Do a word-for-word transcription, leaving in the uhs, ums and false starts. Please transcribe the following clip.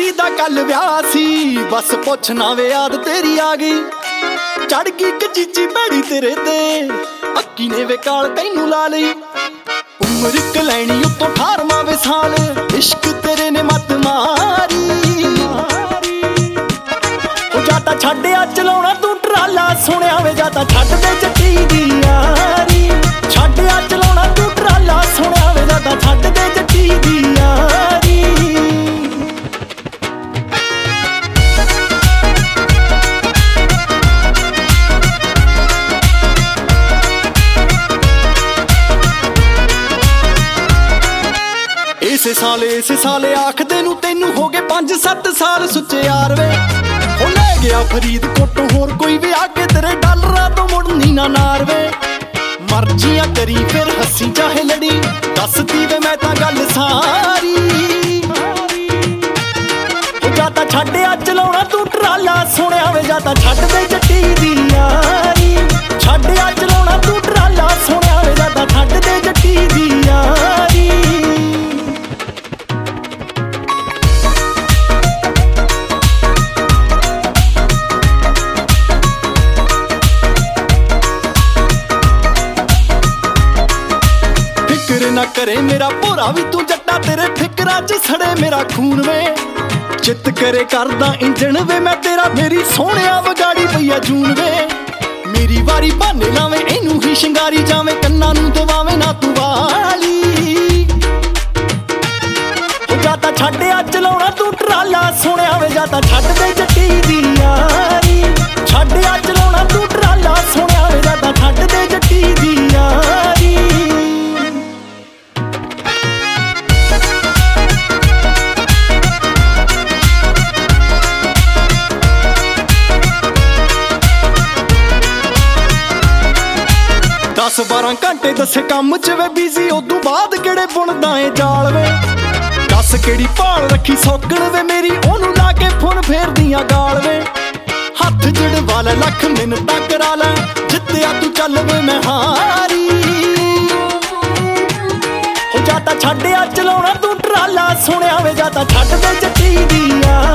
ਤੇਰੀ ਦਾ ਕੱਲ ਵਿਆਹ ਸੀ, ਬਸ ਪੁੱਛ ਨਾ ਵੇ ਯਾਦ ਤੇਰੀ ਆ ਗਈ। ਚੜ ਗਈ ਕਚੀਚੀ ਭੈੜੀ ਤੇਰੇ ਤੇ, ਅੱਕੀ ਨੇ ਵੇ ਕਾਲ ਤੈਨੂੰ ਲਾ ਲਈ। ਉਮਰ ਕਲੈਣੀ ਉੱਤੋਂ ਅਠਾਰਵਾਂ ਵੇ ਸਾਲ, ਇਸ਼ਕ ਤੇਰੇ ਨੇ ਮੱਤ ਮਾਰੀ। ਉਹ ਜਾਤਾ ਛੱਡਿਆ ਚਲਾਉਣਾ ਤੂੰ ਟਰਾਲਾ, ਸੁਣਿਆ ਵੇ ਜਾਤਾ ਛੱਡ ਦੇ ਜੱਟੀ ਦੀ ਯਾਰੀ। ਛੱਡਿਆ ਚਲਾਉਣਾ ਤੂੰ ਟਰਾਲਾ, ਸੁਣਿਆ ਵੇ ਜਾਤਾ ਛੱਡ ਦੇ ਜੱਟੀ ਦੀ ਯਾਰੀ। ਇਸੇ ਸਾਲ ਇਸੇ ਸਾਲ ਆਖਦੇ ਨੂੰ ਤੈਨੂੰ ਹੋ ਗਏ ਪੰਜ ਸੱਤ ਸਾਲ ਸੁੱਚੇ ਯਾਰ ਵੇ। ਉਹ ਲੈ ਗਿਆ ਫਰੀਦਕੋਟ ਹੋਰ ਕੋਈ ਵੀ ਆ ਕੇ ਤੇਰੇ ਡਾਲਰਾਂ ਤੋਂ ਮੁੜਨੀ ਨਾ ਨਾਰ ਵੇ। ਮਰਜ਼ੀਆਂ ਕਰੀ ਫਿਰ ਹੱਸੀ ਚਾਹੇ ਲੜੀ, ਦੱਸਦੀ ਵੇ ਮੈਂ ਤਾਂ ਗੱਲ ਸਾਰੀ। ਉਹ ਜਾਤਾ ਛੱਡਿਆ ਚਲਾਉਣਾ ਤੂੰ ਟਰਾਲਾ, ਸੁਣਿਆ ਵੇ ਜਾਤਾ ਛੱਡ ਦੇ ਜੱਟੀ ਦੀ ਯਾਰੀ। ਛੱਡਿਆ ਚਲਾਉਣਾ ਤੂੰ ਟਰਾਲਾ, ਸੁਣਿਆ ਵੇ ਜਾਤਾ ਛੱਡ ਦੇ ਜੱਟੀ ਦੀ ਯਾਰੀ। ਫਿਕਰ ਨਾ ਕਰੇ ਮੇਰਾ ਭੋਰਾ ਵੀ ਤੂੰ ਜੱਟਾ, ਤੇਰੇ ਫਿਕਰਾਂ 'ਚ ਸੜੇ ਮੇਰਾ ਖੂਨ ਵੇ। ਚਿੱਤ ਕਰੇ ਕਰਦਾ ਇੰਜਣ ਵੇ ਮੈਂ ਤੇਰਾ, ਮੇਰੀ ਸੋਹਣਿਆ ਵਗਾੜੀ ਪਈਆ ਜੂਨ ਵੇ। ਮੇਰੀ ਵਾਰੀ ਬਹਾਨੇ ਲਾਵੇਂ ਇਹਨੂੰ ਹੀ ਸ਼ਿੰਗਾਰੀ ਜਾਵੇਂ, ਕੰਨਾਂ ਨੂੰ ਦਵਾਵੇਂ ਨਾ ਤੂੰ ਵਾਲੀ। ਉਹ ਜਾਤਾ ਛੱਡਿਆ ਚਲਾਉਣਾ ਤੂੰ ਟਰਾਲਾ, ਸੁਣਿਆ ਵੇ ਜਾਤਾ ਛੱਡ ਦੇ ਜੱਟੀ ਦੀ ਯਾਰੀ। ਛੱਡਿਆ ਚਲਾਉਣਾ ਤੂੰ ਟਰਾਲਾ, ਸੁਣਿਆ ਵੇ ਜਾਤਾ ਛੱਡ ਦੇ ਜੱਟੀ ਦੀ ਯਾਰੀ। ਦਸ ਬਾਰਾਂ ਘੰਟੇ ਦੱਸੇ ਕੰਮ 'ਚ ਵੇ ਬਿਜ਼ੀ, ਉਦੋਂ ਬਾਅਦ ਕਿਹੜੇ ਬੁਣਦਾ ਏ ਜਾਲ ਵੇ। ਦੱਸ ਕਿਹੜੀ ਭਾਲ ਰੱਖੀ ਸੌਕਣ ਵੇ ਮੇਰੀ, ਉਹਨੂੰ ਲਾ ਕੇ ਫੁੱਲ ਫੇਰਦੀਆਂ ਗਾਲ ਵੇ। ਹੱਥ ਜੜਵਾ ਲੈ ਲੱਖ ਮਿੰਨਤਾਂ ਕਰਾ ਲੈ, ਜਿੱਤਿਆ ਤੂੰ ਚੱਲ ਵੇ ਮੈਂ ਹਾਰੀ। ਉਹ ਜਾਤਾ ਛੱਡਿਆ ਚਲਾਉਣਾ ਤੂੰ ਟਰਾਲਾ, ਸੁਣਿਆ ਵੇ ਜਾਤਾ ਛੱਡ ਦੇ ਜੱਟੀ ਦੀ ਯਾਰੀ।